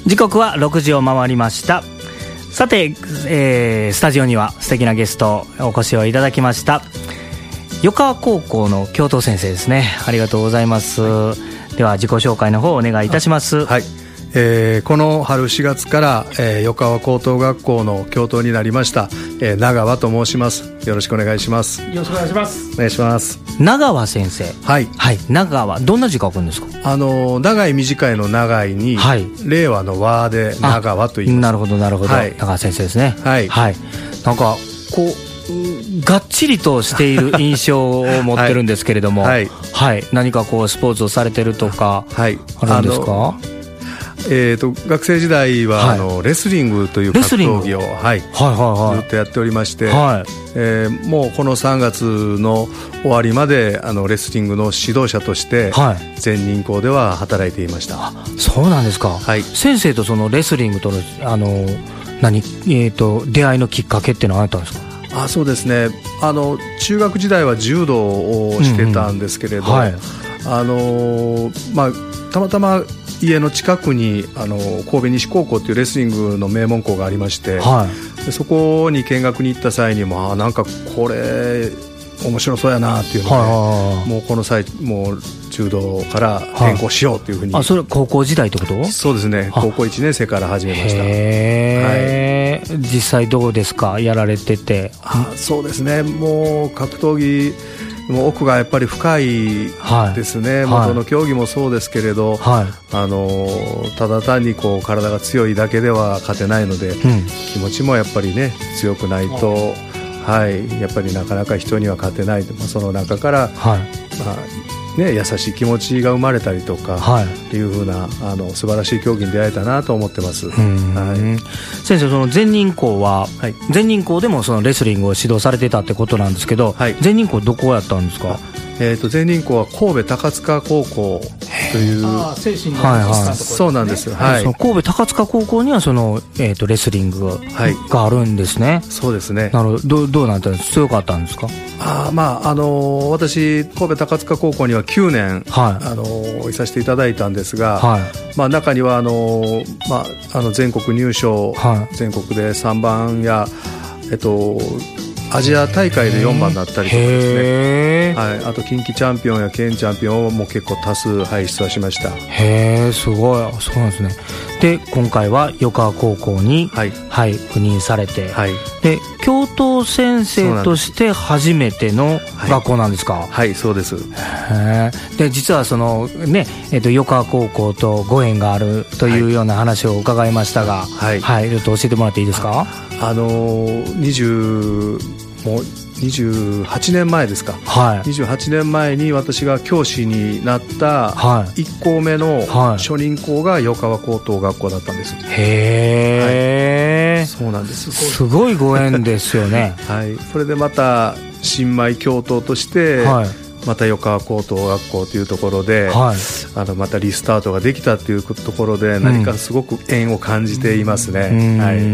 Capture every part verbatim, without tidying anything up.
時刻はろくじを回りました。さて、えー、スタジオには素敵なゲストお越しをいただきました。余川高校の教頭先生ですね。ありがとうございます、はい、では自己紹介の方お願いいたします。 はい、えー、この春しがつから、えー、余川高等学校の教頭になりました、えー、長和と申します。よろしくお願いします。 よろしくお願いします。 お願いします。 長和先生、 はい、 はい、長和どんな字書くんですか？ あの長い短いの長いに、はい、令和の和で長和と言います。 なるほどなるほど、はい、長和先生ですね。はい、はい、なんかこうがっちりとしている印象を持ってるんですけれども、はいはい、何かこうスポーツをされてるとかあるんですか？はい、 えー、と学生時代は、はい、あのレスリングという格闘技を、はいはいはいはい、ずっとやっておりまして、はいえー、もうこのさんがつの終わりまであのレスリングの指導者として、はい、全人校では働いていました。 あ、そうなんですか。はい、先生とそのレスリングとのあの何、えー、と出会いのきっかけっていうのはあったんですか？ あ、そうですね、あの中学時代は柔道をしてたんですけれど、うんうんはい、あのまあ、たまたま家の近くにあの神戸西高校というレスリングの名門校がありまして、はい、でそこに見学に行った際にもあなんかこれ面白そうやなっていうので、はい、もうこの際もう柔道から転校しようというふうに、はい、 あそれ高校時代ってこと？ そうですね、高校いちねん生から始めました。 へー、はい、実際どうですか、やられてて？ あ、そうですね、もう格闘技もう奥がやっぱり深いですね、はい、元の競技もそうですけれど、はい、あのただ単にこう体が強いだけでは勝てないので、うん、気持ちもやっぱりね強くないと、はい、やっぱりなかなか人には勝てない、まあ、その中から、はいまあね、優しい気持ちが生まれたりとか、はい、っていう風なあの素晴らしい競技に出会えたなと思ってます。はい、 先生、その全人校は、はい、全人校でもそのレスリングを指導されてたってことなんですけど、はい、全人校どこやったんですか？ えー、と全人校は神戸高塚高校という、 あ、精神のはいはい、 そうなんですよ、はい、 その神戸高塚高校にはその、えー、とレスリングが、はい、があるんですね。 そうですね。 なるほど。ど, どうなんですか？強かったんですか？ あ、まああのー、私神戸高塚高校にはきゅうねん、はい、あのー、いさせていただいたんですが、はい、まあ、中にはあのーまあ、あの全国入賞、はい、全国でさんばんや、えっとアジア大会でよんばんになったりとかですね、はい、あと近畿チャンピオンや県チャンピオンをもう結構多数輩出はしました。 へー、すごい。そうなんですね。で今回は余川高校に、はいはい、赴任されて、はい、で教頭先生として初めての学校なんですか？ はい、はい、そうです。 へー。で実はその、ねえー、と余川高校とご縁があるというような話を伺いましたが、はいはい、ちょっと教えてもらっていいですか？ あのー、にじゅうもうにじゅうはちねんまえですか、はい、にじゅうはちねんまえに私が教師になったいっ校目の初任校が余川高等学校だったんです。 へー、はい、 そうなんです。 すごいご縁ですよね。 はい、それでまた新米教頭として、はい、また余川高等学校というところで、はい、あのまたリスタートができたというところで何かすごく縁を感じていますね。うん、はい、うん、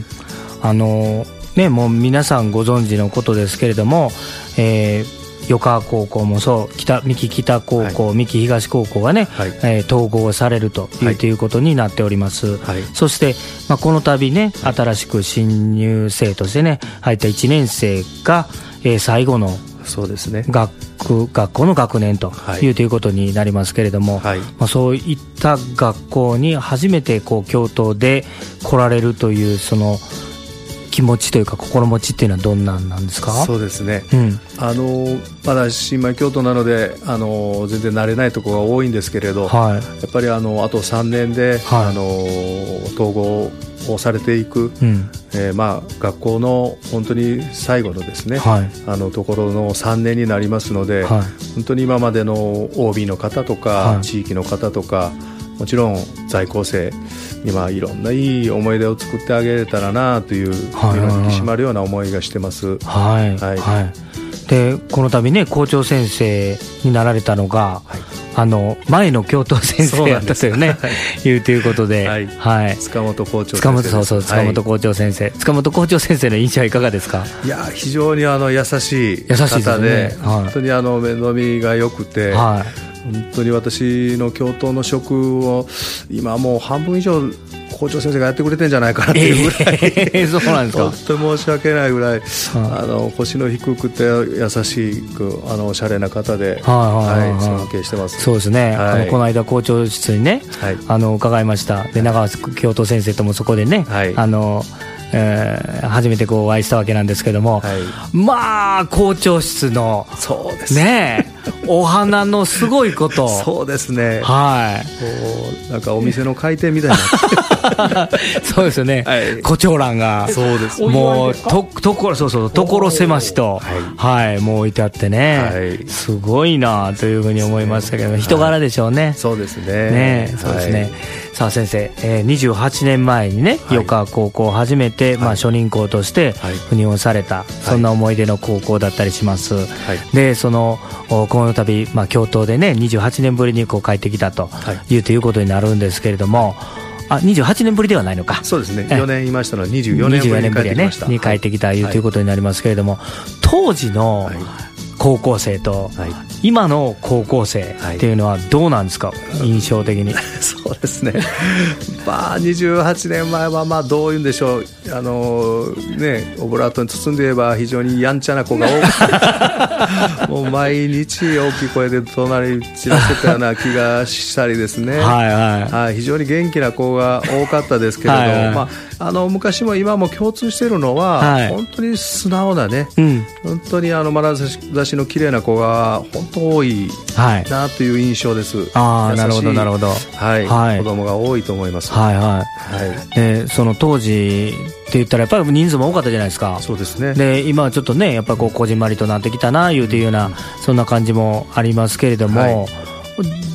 あのね、もう皆さんご存知のことですけれども、えー、余川高校もそう、北三木北高校、はい、三木東高校がね、はい、えー、統合されるという、はい、ということになっております。はい、そして、まあ、この度ね、新しく新入生としてね入ったいちねん生が、えー、最後のそうですね、 学学校の学年という、はい、ということになりますけれども、はい、まあ、そういった学校に初めてこう教頭で来られるというその気持ちというか心持ちっていうのはどんなんなんですか？ そうですね、うん、あのまだ新米教頭なのであの全然慣れないところが多いんですけれど、はい、やっぱりあのあとさんねんで、はい、あの統合をされていく、うん、えーまあ、学校の本当に最後のですね、はい、あのところのさんねんになりますので、はい、本当に今までの オービー の方とか、はい、地域の方とかもちろん在校生にはいろんないい思い出を作ってあげれたらなという、はい、身の引き締まるような思いがしてます。はいはいはい、 でこの度ね校長先生になられたのが、はい、あの前の教頭先生やったというねいうということで、はいはい、 塚本校長先生塚本そうそう塚本校長先生、はい、塚本校長先生の印象はいかがですか？ いや非常にあの優しい方で、ね、はい、本当にあの面倒見が良くて、はい、 本当に私の教頭の職を今もう半分以上校長先生がやってくれてるんじゃないかなっていうぐらい、 えー、そうなんですか。 本当に申し訳ないぐらい、あの腰の低くて優しくあのおしゃれな方で、はいはい、尊敬してます。 そうですね、はい、あのこの間校長室にね、はい、あの伺いました。で長橋教頭先生ともそこでね、はい、あのえー、初めてこうお会いしたわけなんですけども、はい、まあ校長室のそうですねお花のすごいことそうですね、 はい、 こうなんかお店の開店みたいなそうですよね、はい、胡蝶蘭がそうですもうとところそうそう所狭しと、はいはい、もう置いてあってね、はい、すごいなというふうに思いましたけど、人柄でしょうね、はい、 そうですね、 ねそうですね、はい、さあ先生、えー、にじゅうはちねんまえにね、はい、余川高校を初めて、まあ、初任校として赴任をされた、はい、そんな思い出の高校だったりします、はい、でそのこの度、まあ、教頭でねにじゅうはちねんぶりにこう帰ってきたという、はい、ということになるんですけれども、あにじゅうはちねんぶりではないのか、 そうですね、よねんいましたのでにじゅうよねんぶりに帰ってきました、 に帰ってきた、はい、ということになりますけれども、当時の、はい、高校生と、はい、今の高校生っていうのはどうなんですか、はい、印象的にそうですねまあにじゅうはちねんまえはまあどういうんでしょう、あのねオブラートに包んで言えば非常にやんちゃな子が多くもう毎日大きい声で怒鳴り散らしてたような気がしたりですねはい、はいはい、非常に元気な子が多かったですけれど、はいはい、まあ、あの昔も今も共通しているのは、はい、本当に素直なね、うん、本当にあの眼差しの綺麗な子が本当多いなという印象です、はい、 あなるほどなるほど、 はいはい、子供が多いと思います、 はいはいはい、でその当時って言ったらやっぱり人数も多かったじゃないですか。 そうですね。 で今はちょっとねやっぱりこうこじんまりとなってきたないうというような、うん、そんな感じもありますけれども、はい、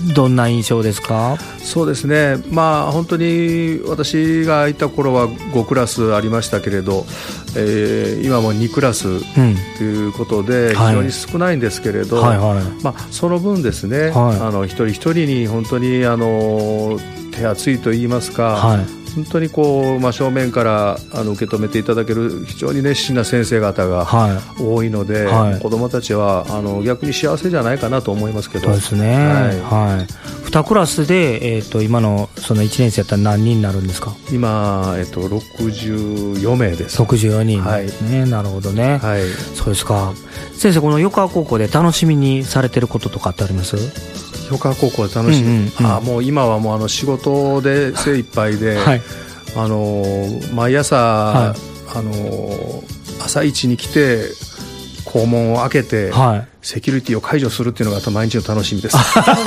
どんな印象ですか。 そうですね、まあ、本当に私がいた頃はごクラスありましたけれど、えー、今もにクラスということで非常に少ないんですけれど、はいはいはい、まあ、その分ですね、はい、あの一人一人に本当にあの手厚いと言いますか、はい、本当にこう、まあ、正面からあの受け止めていただける非常に熱心な先生方が多いので、はいはい、子どもたちはあの逆に幸せじゃないかなと思いますけど。 そうですね、はいはい、にクラスで、えー、と今のそのいちねん生やったら何人になるんですか。 今、えー、とろくじゅうよめいです。 ろくじゅうよにんですね、はい、なるほどね、はい、そうですか。先生この横川高校で楽しみにされてることとかってあります。 横川高校で楽しみ、うんうんうん、あもう今はもうあの仕事で精一杯で、はい、あの毎朝、はい、あの朝一に来て校門を開けて、はい、セキュリティを解除するっていうのが毎日の楽しみです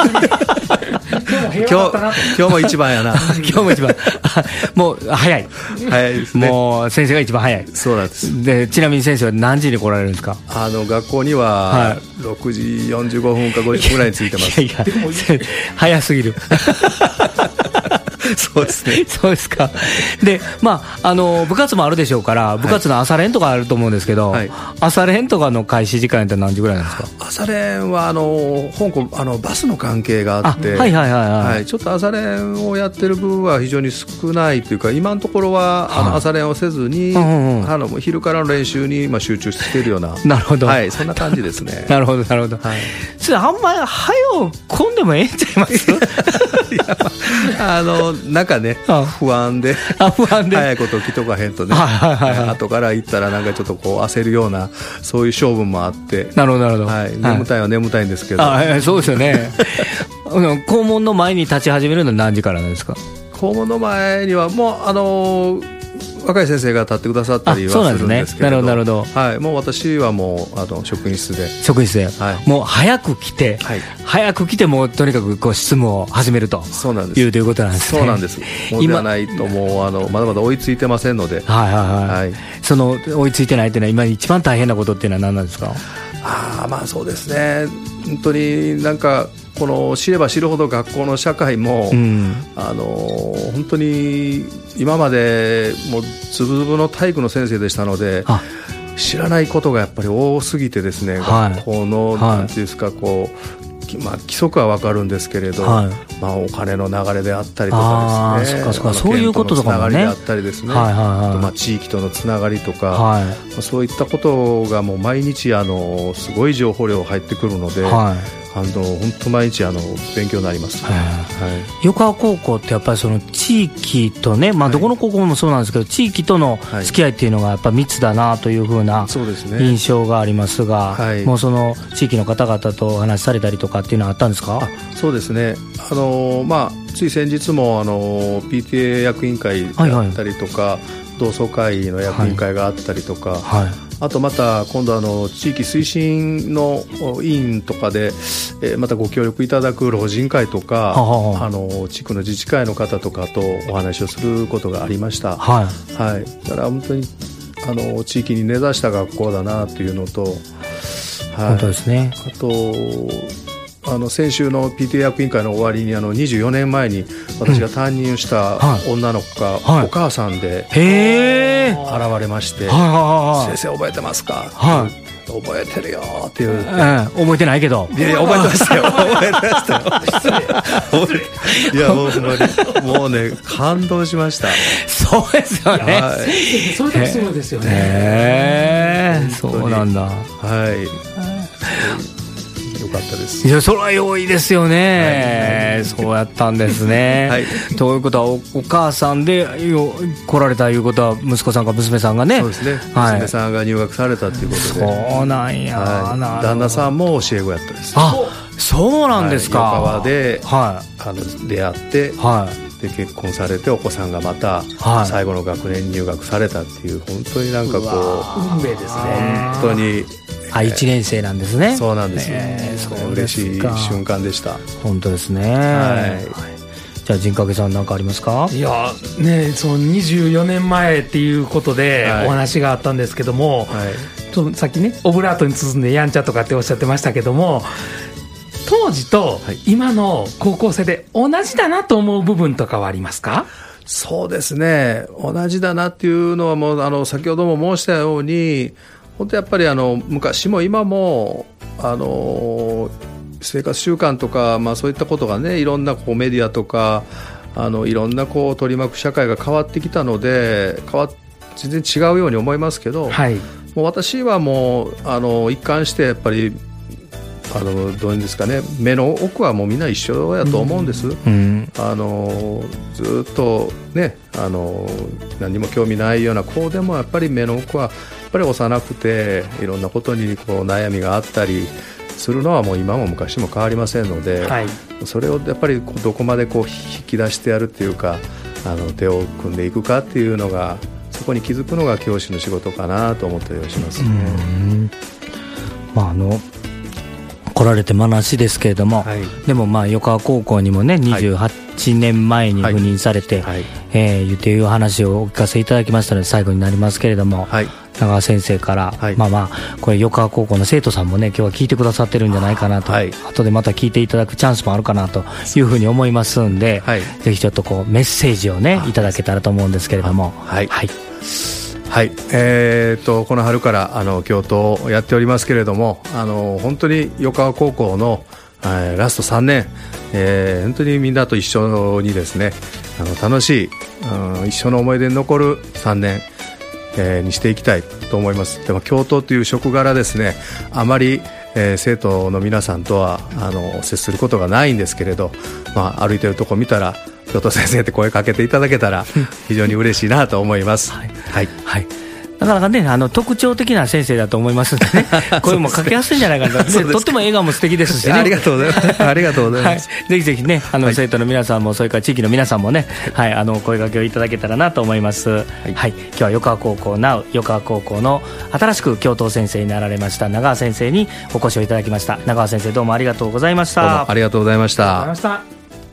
今日今日も一番やな今日も一番もう早い早いですね。 もう先生が一番早い。 そうなんです。 でちなみに先生は何時に来られるんですか。 あの学校にはろくじよんじゅうごふんかごじゅっぷんぐらいに着いてます。いやいや早すぎるそうですね。 そうですか。で、まあ、あの部活もあるでしょうから部活の朝練とかあると思うんですけど、はい、朝練とかの開始時間って何時ぐらいなんですか。 朝練はあの香港あのバスの関係があって、 はいはいはいはいはい、 ちょっと朝練をやってる部分は非常に少ないというか今のところは、はい、あの朝練をせずに、うんうんうん、あの昼からの練習にまあ集中しているようななるほど、 はい、そんな感じですねなるほどなるほど、はい、それあんまり早う混んでもええんちゃいますいや、あのなんかね不安であ不安で早いこと起きとかへんとね、はいはいはいはい、後から行ったらなんかちょっとこう焦るようなそういう勝負もあって、 なるほどなるほど、 はい、眠たいは眠たいんですけど、 はい、あそうですよね校門の前に立ち始めるのは何時からなんですか。 校門の前にはもうあの若い先生が立ってくださったりはするんですけれど、 なるほど、 はい、もう私はもうあの職員室で職員室で、はい、もう早く来て、はい、早く来てもうとにかくこう執務を始めるとそうなんですいうということなんですね。 そうなんです。もうではないともうあのまだまだ追いついてませんので、 はいはいはい、はい、その追いついてないというのは今一番大変なことっていうのは何なんですか。 あまあそうですね、本当になんかこの知れば知るほど学校の社会も、うん、あの本当に今までもうつぶつぶの体育の先生でしたので知らないことがやっぱり多すぎてですね、はい、学校の、はい、なんていうんですかこう、まあ、規則は分かるんですけれど、はい、まあ、お金の流れであったりとかですね、 あそかそういうこととかもね、 県とのつながりであったりですね、はいはいはい、あとまあ地域とのつながりとか、はい、そういったことがもう毎日あのすごい情報量入ってくるので、はい、 あの本当毎日あの勉強になります、はい、 横川高校ってやっぱりその地域とね、まあ、どこの高校もそうなんですけど、はい、地域との付き合いっていうのがやっぱ密だなというふうな印象がありますが、はい、もうその地域の方々とお話しされたりとかっていうのはあったんですか？ あ、そうですね、あの、まあ、つい先日もあの ピーティーエー 役員会だったりとか、はいはい、同窓会の役員会があったりとか、はいはい、あとまた今度あの地域推進の委員とかで、えー、またご協力いただく老人会とか、ははあの地区の自治会の方とかとお話をすることがありました、はいはい、だから本当にあの地域に根ざした学校だなというのと、はい、 本当ですね。 あとあの先週の ピーティーエー 役員会の終わりにあのにじゅうよねんまえに私が担任した女の子がお母さんで現れまして、先生覚えてますか、はい、覚えてるよっていう、うん、 覚えてないけど、 いやいや覚えてましたよ覚えてましたよいやもうほんまにもうね感動しました。 そうですよね、はい、 それだけすごいですよね。 へー、そうなんだ。 はい、よかったです。 いや、それは良いですよね、はい、そうやったんですね、はい、ということは お, お母さんでよ来られたいうことは息子さんか娘さんがね、 そうですね、はい、娘さんが入学されたということで、 そうなんや、はい、な旦那さんも教え子やったです。 あ、そうなんですか、 はい、横川で、はい、あの出会って、はい、で結婚されてお子さんがまた最後の学年に入学されたっていう、本当になんかこう運命ですね。 本当にあ、いちねん生なんですね。 そうなんですよ、えー、そう嬉しい瞬間でした。 本当ですね、はい、じゃあ陣掛さん何かありますか？ いや、ね、そのにじゅうよねんまえっていうことでお話があったんですけども、はい、ちょっとさっきねオブラートに包んでやんちゃとかっておっしゃってましたけども、当時と今の高校生で同じだなと思う部分とかはありますか？ そうですね、同じだなっていうのはもうあの先ほども申したように、本当やっぱりあの昔も今もあの生活習慣とか、まあ、そういったことがね、いろんなこうメディアとかあのいろんなこう取り巻く社会が変わってきたので、変わ全然違うように思いますけど、はい、もう私はもうあの一貫してやっぱりあのどういうんですかね、目の奥はもうみんな一緒やと思うんです、うん、あのずっとね、あの何も興味ないような子でもやっぱり目の奥はやっぱり幼くて、いろんなことにこう悩みがあったりするのはもう今も昔も変わりませんので、はい、それをやっぱりどこまでこう引き出してやるっていうか、あの手を組んでいくかっていうのが、そこに気づくのが教師の仕事かなと思ったりはしますね。うん、 まああの来られてまなしですけれども、はい、でもまあ横川高校にもねにじゅうはちねんまえに赴任されて、はいはい、えー、いうという話をお聞かせいただきましたので最後になりますけれども、はい、長川先生から、はい、まあまあこれ横川高校の生徒さんもね今日は聞いてくださってるんじゃないかなと、はい、後でまた聞いていただくチャンスもあるかなというふうに思いますんで、はい、ぜひちょっとこうメッセージをねいただけたらと思うんですけれども、はい、はいはい、えー、とこの春からあの教頭をやっておりますけれども、あの本当に横川高校の、えー、ラストさんねん、えー、本当にみんなと一緒にですね、あの楽しい、うん、一緒の思い出に残るさんねん、えー、にしていきたいと思います。でも教頭という職柄ですね、あまり、えー、生徒の皆さんとはあの接することがないんですけれど、まあ、歩いてるとこ見たら教頭先生って声かけていただけたら非常に嬉しいなと思います。はい、はいはい、 なかなかね、あの特徴的な先生だと思いますのでね声もかけやすいんじゃないかなととっても笑顔も素敵ですしね。 ありがとうございますありがとうございます、 はい、ぜひぜひね、あの、はい、生徒の皆さんもそれから地域の皆さんもね、はい、あの声かけをいただけたらなと思います、はいはい、今日は横川高校ナウ横川高校の新しく教頭先生になられました長川先生にお越しをいただきました。長川先生、どうもありがとうございました。 どうもありがとうございました。 ありがとうございました。